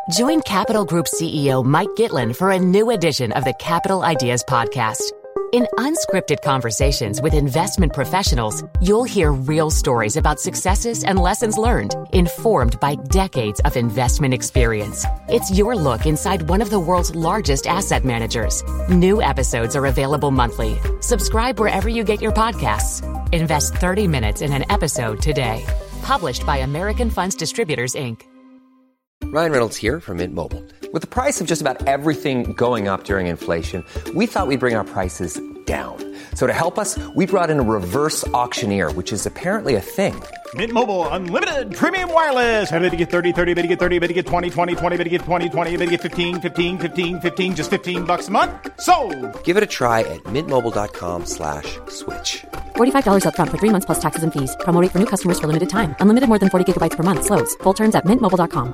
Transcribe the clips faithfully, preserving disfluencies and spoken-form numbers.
Join Capital Group C E O Mike Gitlin for a new edition of the Capital Ideas Podcast. In unscripted conversations with investment professionals, you'll hear real stories about successes and lessons learned, informed by decades of investment experience. It's your look inside one of the world's largest asset managers. New episodes are available monthly. Subscribe wherever you get your podcasts. Invest thirty minutes in an episode today. Published by American Funds Distributors, Incorporated. Ryan Reynolds here from Mint Mobile. With the price of just about everything going up during inflation, we thought we'd bring our prices down. So to help us, we brought in a reverse auctioneer, which is apparently a thing. Mint Mobile Unlimited Premium Wireless. How to get thirty, thirty, how to get thirty, how to get twenty, twenty, twenty, how to get twenty, twenty, how to get fifteen, fifteen, fifteen, fifteen, just fifteen bucks a month? Sold! Give it a try at mintmobile.com slash switch. forty-five dollars up front for three months plus taxes and fees. Promo rate for new customers for limited time. Unlimited more than forty gigabytes per month. Slows full terms at mint mobile dot com.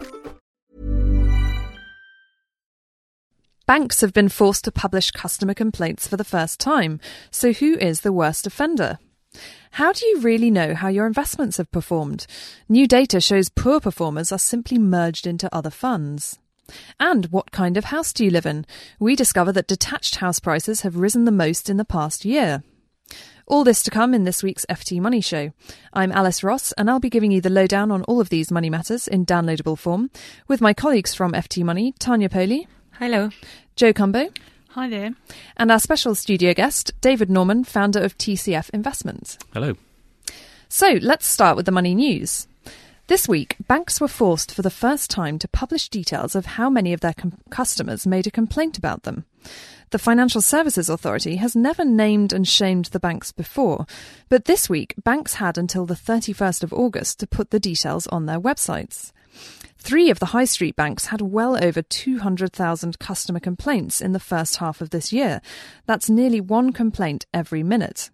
Banks have been forced to publish customer complaints for the first time. So who is the worst offender? How do you really know how your investments have performed? New data shows poor performers are simply merged into other funds. And what kind of house do you live in? We discover that detached house prices have risen the most in the past year. All this to come in this week's F T Money Show. I'm Alice Ross, and I'll be giving you the lowdown on all of these money matters in downloadable form with my colleagues from F T Money, Tanya Poley. Hello. Joe Cumbo. Hi there. And our special studio guest, David Norman, founder of T C F Investments. Hello. So let's start with the money news. This week, banks were forced for the first time to publish details of how many of their com- customers made a complaint about them. The Financial Services Authority has never named and shamed the banks before, but this week, banks had until the thirty-first of August to put the details on their websites. Three of the high street banks had well over two hundred thousand customer complaints in the first half of this year. That's nearly one complaint every minute.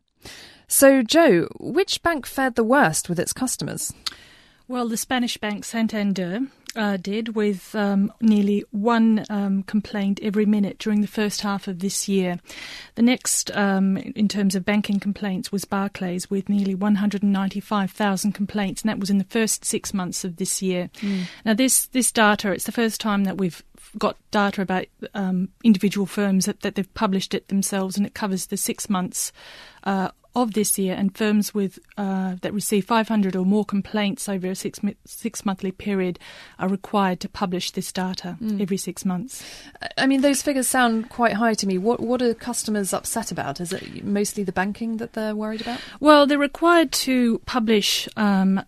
So, Joe, which bank fared the worst with its customers? Well, the Spanish bank Santander uh, did, with um, nearly one um, complaint every minute during the first half of this year. The next, um, in terms of banking complaints, was Barclays, with nearly one hundred ninety-five thousand complaints, and that was in the first six months of this year. Mm. Now, this, this data, it's the first time that we've got data about um, individual firms that, that they've published it themselves, and it covers the six months uh of this year, and firms with uh, that receive five hundred or more complaints over a six six monthly period are required to publish this data mm. every six months. I mean, those figures sound quite high to me. What what are customers upset about? Is it mostly the banking that they're worried about? Well, they're required to publish um,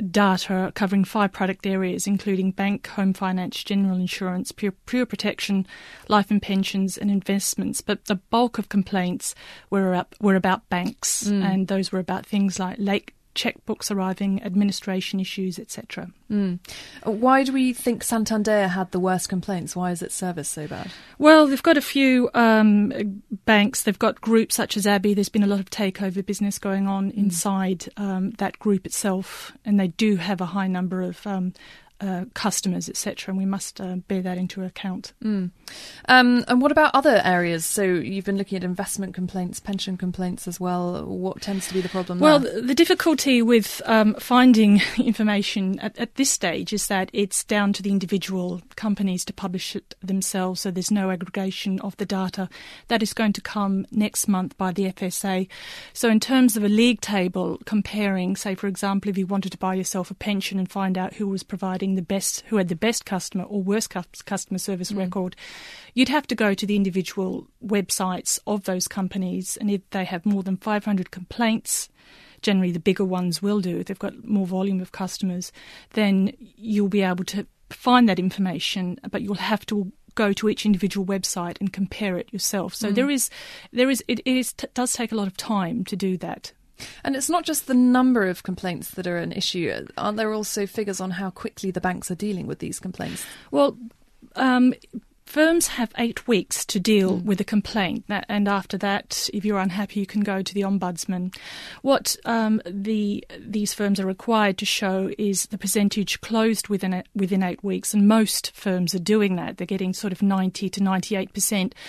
data covering five product areas, including bank, home finance, general insurance, pure, pure protection, life and pensions, and investments. But the bulk of complaints were up, were about banks. Mm. And those were about things like late checkbooks arriving, administration issues, et cetera. Mm. Why do we think Santander had the worst complaints? Why is its service so bad? Well, they've got a few um, banks. They've got groups such as Abbey. There's been a lot of takeover business going on mm. inside um, that group itself, and they do have a high number of um, Uh, customers, et cetera, and we must uh, bear that into account. Mm. Um, and what about other areas? So you've been looking at investment complaints, pension complaints as well. What tends to be the problem well, there? Well, the difficulty with um, finding information at, at this stage is that it's down to the individual companies to publish it themselves, so there's no aggregation of the data. That is going to come next month by the F S A. So in terms of a league table comparing, say, for example, if you wanted to buy yourself a pension and find out who was providing the best, who had the best customer or worst customer service mm. record, you'd have to go to the individual websites of those companies, and if they have more than five hundred complaints, generally the bigger ones will do, if they've got more volume of customers, then you'll be able to find that information, but you'll have to go to each individual website and compare it yourself. So mm. there is, there is, it, it is, t- does take a lot of time to do that. And it's not just the number of complaints that are an issue. Aren't there also figures on how quickly the banks are dealing with these complaints? Well, um, firms have eight weeks to deal mm. with a complaint. And after that, if you're unhappy, you can go to the Ombudsman. What um, the these firms are required to show is the percentage closed within a, within eight weeks. And most firms are doing that. They're getting sort of ninety to ninety-eight percent.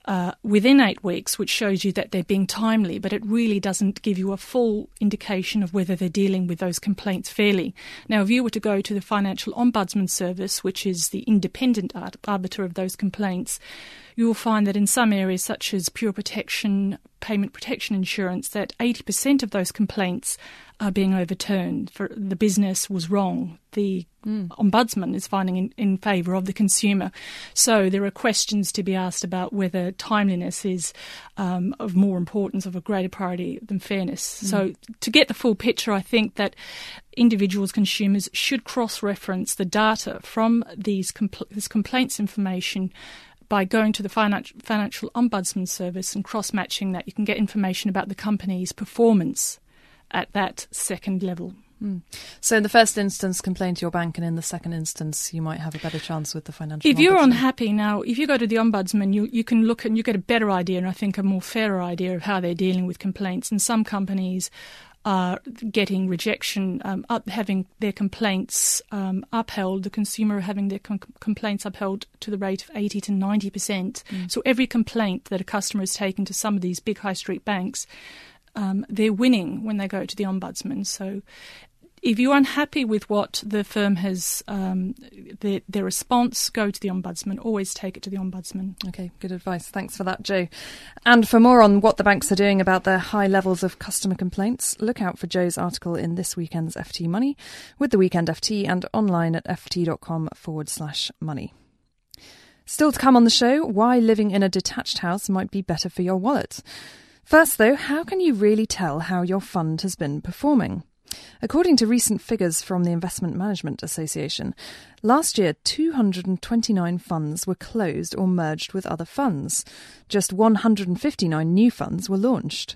uh, within eight weeks, which shows you that they're being timely, but it really doesn't give you a full indication of whether they're dealing with those complaints fairly. Now, if you were to go to the Financial Ombudsman Service, which is the independent arbiter of those complaints, you will find that in some areas, such as pure protection, payment protection insurance, that eighty percent of those complaints are being overturned. For the business was wrong. The mm. ombudsman is finding in, in favour of the consumer. So there are questions to be asked about whether timeliness is um, of more importance, of a greater priority than fairness. Mm. So to get the full picture, I think that individuals, consumers, should cross-reference the data from these compl- this complaints information by going to the Financial, Financial Ombudsman Service and cross-matching that. You can get information about the company's performance at that second level. Mm. So in the first instance, complain to your bank, and in the second instance, you might have a better chance with the financial If you're ombudsman. unhappy now, if you go to the Ombudsman, you, you can look and you get a better idea, and I think a more fairer idea of how they're dealing with complaints. And some companies are getting rejection, um, up, having their complaints um, upheld, the consumer having their com- complaints upheld to the rate of eighty to ninety percent. Mm. So every complaint that a customer has taken to some of these big high street banks, um, they're winning when they go to the Ombudsman. So if you're unhappy with what the firm has, um, their, their response, go to the Ombudsman. Always take it to the Ombudsman. Okay, good advice. Thanks for that, Jo. And for more on what the banks are doing about their high levels of customer complaints, look out for Jo's article in this weekend's F T Money with the Weekend F T and online at ft.com forward slash money. Still to come on the show, why living in a detached house might be better for your wallet. First, though, how can you really tell how your fund has been performing? According to recent figures from the Investment Management Association, last year two hundred twenty-nine funds were closed or merged with other funds. Just one hundred fifty-nine new funds were launched.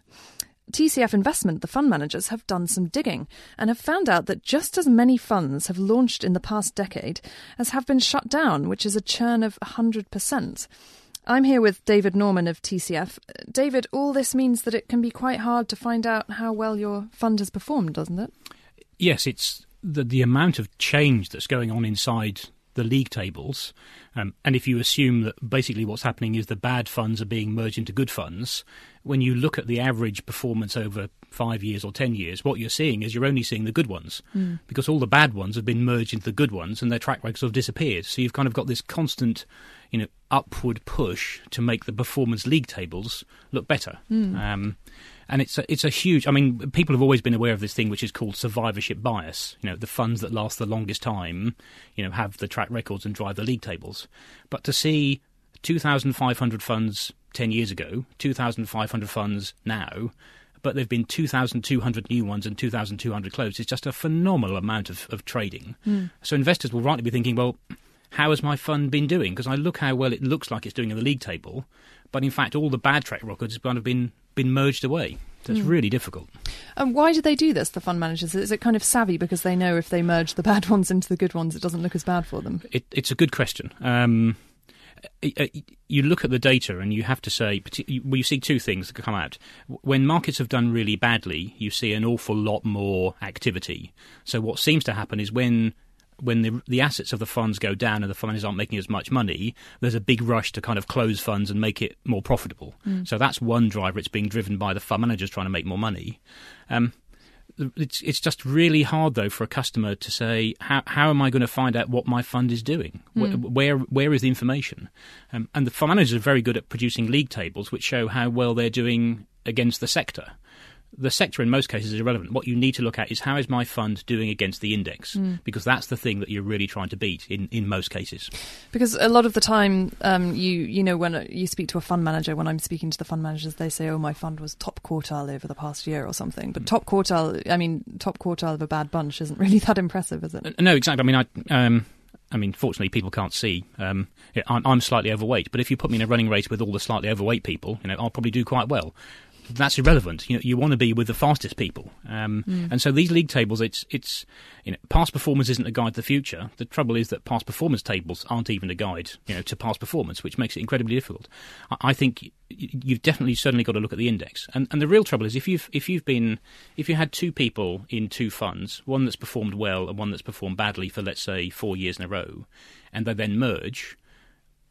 T C F Investment, the fund managers, have done some digging and have found out that just as many funds have launched in the past decade as have been shut down, which is a churn of one hundred percent. I'm here with David Norman of T C F. David, all this means that it can be quite hard to find out how well your fund has performed, doesn't it? Yes, it's the, the amount of change that's going on inside the league tables. Um, and if you assume that basically what's happening is the bad funds are being merged into good funds, when you look at the average performance over five years or ten years, what you're seeing is you're only seeing the good ones mm. because all the bad ones have been merged into the good ones and their track records have disappeared. So you've kind of got this constant, you know, upward push to make the performance league tables look better. Mm. Um, and it's a, it's a huge, I mean, people have always been aware of this thing which is called survivorship bias. You know, the funds that last the longest time, you know, have the track records and drive the league tables. But to see two thousand five hundred funds ten years ago, two thousand five hundred funds now, but there have been two thousand two hundred new ones and two thousand two hundred closed. It's just a phenomenal amount of, of trading. Mm. So investors will rightly be thinking, well, how has my fund been doing? Because I look how well it looks like it's doing in the league table, but in fact all the bad track records have kind of been, been merged away. So it's mm. really difficult. And why do they do this, the fund managers? Is it kind of savvy because they know if they merge the bad ones into the good ones, it doesn't look as bad for them? It, it's a good question. Um, you look at the data and you have to say, well, you see two things that come out. When markets have done really badly, you see an awful lot more activity. So what seems to happen is when when the, the assets of the funds go down and the funds aren't making as much money, there's a big rush to kind of close funds and make it more profitable. Mm. So that's one driver. It's being driven by the fund managers trying to make more money. Um, It's it's just really hard, though, for a customer to say, how how am I going to find out what my fund is doing? Mm. Where where is the information? Um, and the fund managers are very good at producing league tables which show how well they're doing against the sector. The sector in most cases is irrelevant. What you need to look at is how is my fund doing against the index, mm. because that's the thing that you're really trying to beat in, in most cases. Because a lot of the time, um, you you know, when you speak to a fund manager, when I'm speaking to the fund managers, they say, oh, my fund was top quartile over the past year or something. But mm. top quartile, I mean, top quartile of a bad bunch isn't really that impressive, is it? No, exactly. I mean, I... Um, I mean, fortunately, people can't see. Um, yeah, I'm, I'm slightly overweight, but if you put me in a running race with all the slightly overweight people, you know, I'll probably do quite well. That's irrelevant. You know, you want to be with the fastest people, um, mm. and so these league tables, it's it's you know, past performance isn't a guide to the future. The trouble is that past performance tables aren't even a guide, you know, to past performance, which makes it incredibly difficult. I, I think you've definitely certainly got to look at the index, and and the real trouble is if you've if you've been if you had two people in two funds, one that's performed well and one that's performed badly for let's say four years in a row, and they then merge.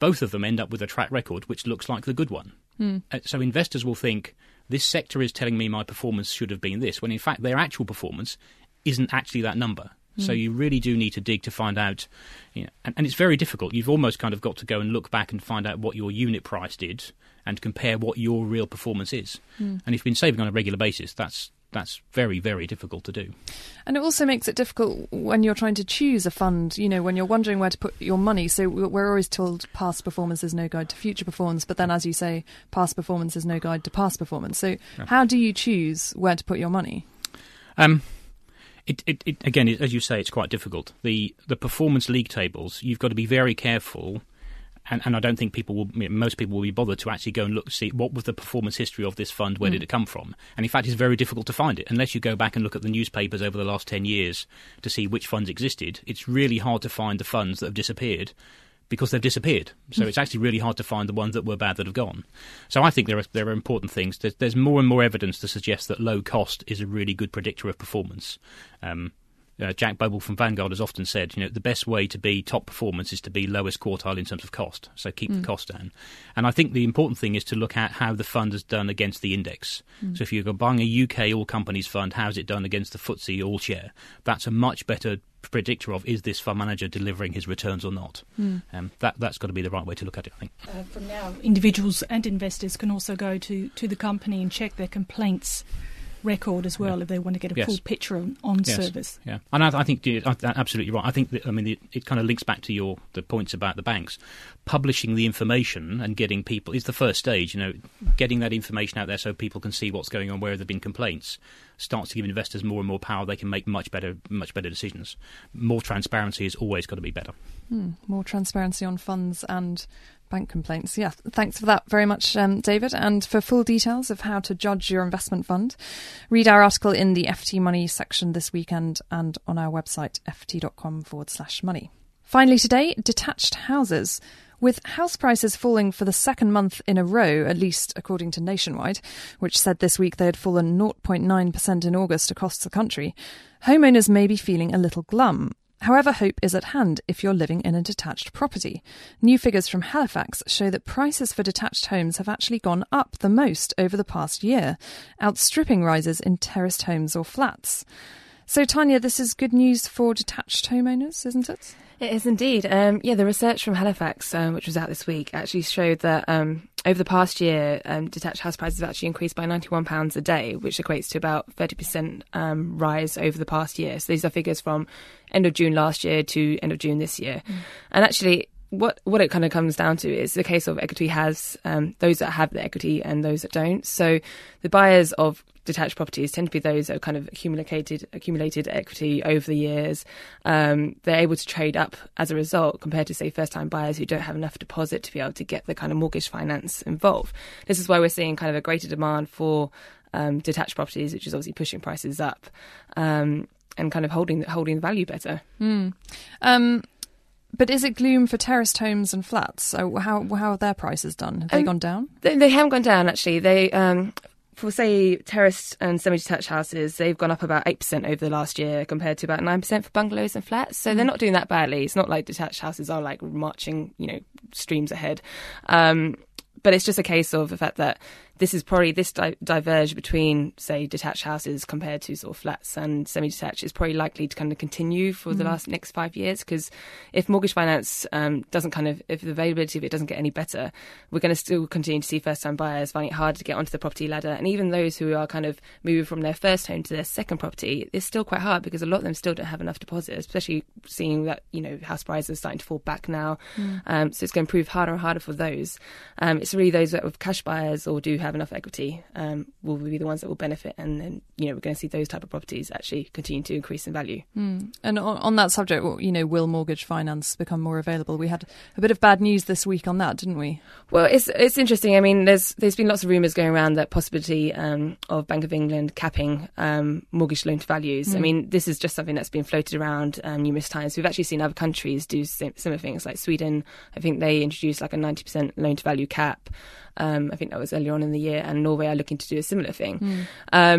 both of them end up with a track record which looks like the good one. Mm. Uh, so investors will think, this sector is telling me my performance should have been this, when in fact their actual performance isn't actually that number. Mm. So you really do need to dig to find out, you know, and, and it's very difficult. You've almost kind of got to go and look back and find out what your unit price did and compare what your real performance is. Mm. And if you've been saving on a regular basis, that's that's very, very difficult to do. And it also makes it difficult when you're trying to choose a fund, you know, when you're wondering where to put your money. So we're always told past performance is no guide to future performance, but then, as you say, past performance is no guide to past performance. So yeah. How do you choose where to put your money? Um. It, it, it again, it, as you say, it's quite difficult. The the performance league tables, you've got to be very careful, and, and I don't think people will, most people will be bothered to actually go and look, see what was the performance history of this fund, where mm. did it come from? And in fact, it's very difficult to find it unless you go back and look at the newspapers over the last ten years to see which funds existed. It's really hard to find the funds that have disappeared, because they've disappeared. So it's actually really hard to find the ones that were bad that have gone. So I think there are there are important things. There's, there's more and more evidence to suggest that low cost is a really good predictor of performance. Um, uh, Jack Bogle from Vanguard has often said, you know, the best way to be top performance is to be lowest quartile in terms of cost. So keep mm. the cost down. And I think the important thing is to look at how the fund has done against the index. Mm. So if you're buying a U K all companies fund, how's it done against the F T S E all share? That's a much better predictor of, is this fund manager delivering his returns or not? Mm. Um, that, that's got to be the right way to look at it, I think. Uh, from now, individuals and investors can also go to, to the company and check their complaints record as well, yeah. if they want to get a yes. full picture on, on yes. service. Yeah, and I, I think you're absolutely right. I think that, I mean, it, it kind of links back to your the points about the banks. Publishing the information and getting people is the first stage. You know, getting that information out there so people can see what's going on, where there have been complaints, starts to give investors more and more power. They can make much better, much better decisions. More transparency has always got to be better. Hmm, more transparency on funds and bank complaints. Yeah, thanks for that very much, um, David. And for full details of how to judge your investment fund, read our article in the F T Money section this weekend and on our website, ft.com forward slash money. Finally today, detached houses. With house prices falling for the second month in a row, at least according to Nationwide, which said this week they had fallen zero point nine percent in August across the country, homeowners may be feeling a little glum. However, hope is at hand if you're living in a detached property. New figures from Halifax show that prices for detached homes have actually gone up the most over the past year, outstripping rises in terraced homes or flats. So, Tanya, this is good news for detached homeowners, isn't it? It is indeed. Um, yeah, the research from Halifax, um, which was out this week, actually showed that um, over the past year, um, detached house prices have actually increased by ninety-one pounds a day, which equates to about thirty percent um, rise over the past year. So these are figures from end of June last year to end of June this year. Mm. And actually, what what it kind of comes down to is the case of equity has um, those that have the equity and those that don't. So the buyers of detached properties tend to be those that have kind of accumulated accumulated equity over the years. Um, they're able to trade up as a result compared to, say, first-time buyers who don't have enough deposit to be able to get the kind of mortgage finance involved. This is why we're seeing kind of a greater demand for um, detached properties, which is obviously pushing prices up um, and kind of holding holding the value better. Mm. Um, But is it gloom for terraced homes and flats? So how how have their prices done? Have they um, gone down? They, they haven't gone down, actually. They um, for, say, terraced and semi-detached houses, they've gone up about eight percent over the last year compared to about nine percent for bungalows and flats. So mm. they're not doing that badly. It's not like detached houses are like marching, you know, streams ahead. Um, but it's just a case of the fact that this is probably, this di- diverge between, say, detached houses compared to sort of flats and semi-detached is probably likely to kind of continue for mm. the last next five years. Because if mortgage finance um, doesn't kind of, if the availability of it doesn't get any better, we're going to still continue to see first-time buyers finding it hard to get onto the property ladder. And even those who are kind of moving from their first home to their second property, it's still quite hard because a lot of them still don't have enough deposit, especially seeing that, you know, house prices are starting to fall back now. Mm. Um, so it's going to prove harder and harder for those. Um, it's really those that with cash buyers or do have enough equity um, will be the ones that will benefit, and then, you know, we're going to see those type of properties actually continue to increase in value. Mm. And on, on that subject, you know, will mortgage finance become more available? We had a bit of bad news this week on that, didn't we? Well, it's it's interesting. I mean, there's there's been lots of rumours going around that possibility um, of Bank of England capping um, mortgage loan to values. Mm. I mean, this is just something that's been floated around um, numerous times. We've actually seen other countries do similar things, like Sweden. I think they introduced like a ninety percent loan to value cap. Um, I think that was earlier on in the year, and Norway are looking to do a similar thing. Mm. Um,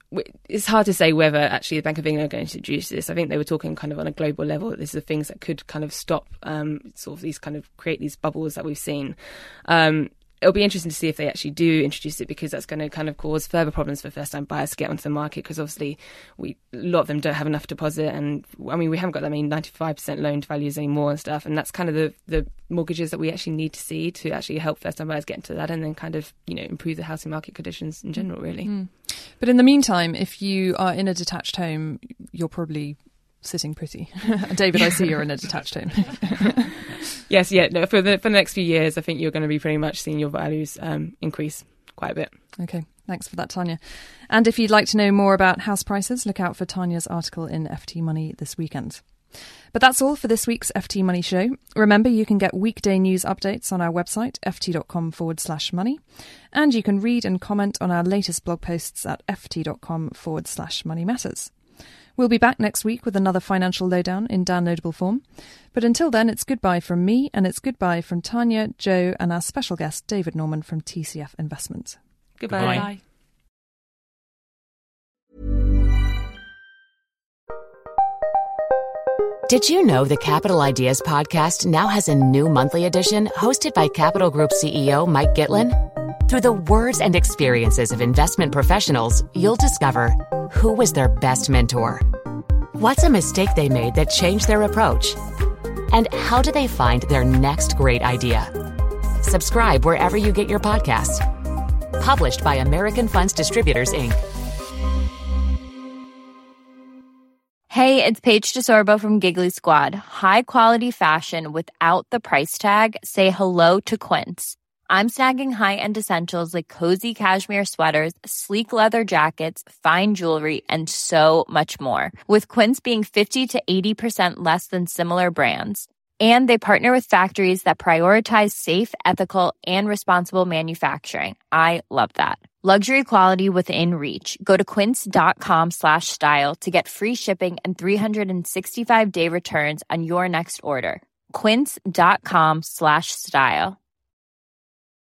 it's hard to say whether actually the Bank of England are going to introduce this. I think they were talking kind of on a global level that these are things that could kind of stop um, sort of these kind of create these bubbles that we've seen. Um, it'll be interesting to see if they actually do introduce it, because that's going to kind of cause further problems for first-time buyers to get onto the market, because obviously we a lot of them don't have enough deposit, and I mean we haven't got that many ninety-five percent loan to values anymore and stuff, and that's kind of the, the mortgages that we actually need to see to actually help first-time buyers get into that, and then kind of, you know, improve the housing market conditions in general, really. Mm. But in the meantime, if you are in a detached home, you're probably sitting pretty. David, I see you're in a detached home. Yes, yeah. No, for the for the next few years, I think you're going to be pretty much seeing your values um, increase quite a bit. Okay, thanks for that, Tanya. And if you'd like to know more about house prices, look out for Tanya's article in F T Money this weekend. But that's all for this week's F T Money Show. Remember, you can get weekday news updates on our website, ft.com forward slash money. And you can read and comment on our latest blog posts at ft.com forward slash money matters. We'll be back next week with another financial lowdown in downloadable form. But until then, it's goodbye from me, and it's goodbye from Tanya, Joe, and our special guest, David Norman from T C F Investment. Goodbye. Goodbye. Did you know the Capital Ideas podcast now has a new monthly edition hosted by Capital Group C E O Mike Gitlin? Through the words and experiences of investment professionals, you'll discover who was their best mentor, what's a mistake they made that changed their approach, and how do they find their next great idea. Subscribe wherever you get your podcasts. Published by American Funds Distributors, Incorporated. Hey, it's Paige DeSorbo from Giggly Squad. High quality fashion without the price tag. Say hello to Quince. I'm snagging high-end essentials like cozy cashmere sweaters, sleek leather jackets, fine jewelry, and so much more. With Quince being fifty to eighty percent less than similar brands. And they partner with factories that prioritize safe, ethical, and responsible manufacturing. I love that. Luxury quality within reach. Go to quince.com slash style to get free shipping and three sixty-five day returns on your next order. Quince.com slash style.